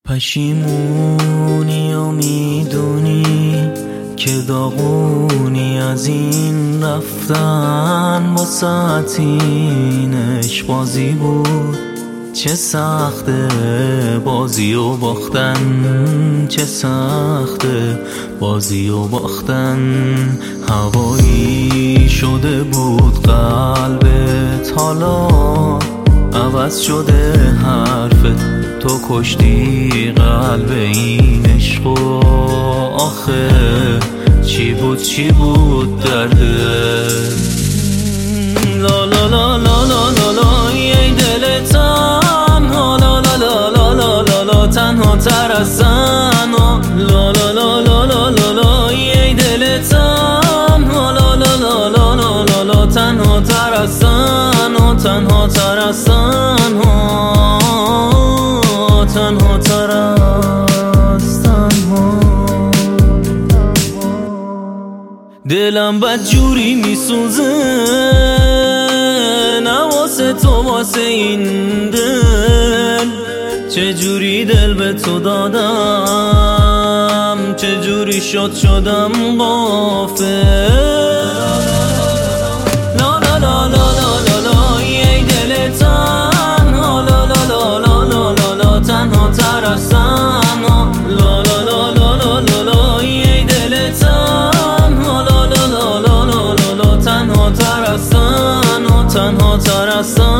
پشیمونی و میدونی که داغونی از این رفتن واسه این عشق بازی بود. چه سخته بازی و باختن، چه سخته بازی و باختن. هوایی شده بود قلبت، حالا عوض شده حرفت. تو کشتی قلب این عشقو، آخه چی بود دردت؟ لا لا لا لا لا لا لا ای دل تنها، لا لا لا لا لا لا لا تنها تر از زنها. لا لا لا لا لا لا لا ای دل تنها، لا لا لا لا لا لا لا تنها تر از زنها، تنها تر از زنها، تنها تر از تنها. دلم بدجوری میسوزه، نه واسه تو واسه این دل. چجوری دل به تو دادم، چجوری شدم غافل. لا لا لا لا لا لا ای دل تنها، لا لا لا لا لا لا لا تنها تر از زنها. لا لا لا لا لا لا لا ای دل تنها، لا لا لا لا لا لا لا تنها تر از زنها، تنها تر از زنها.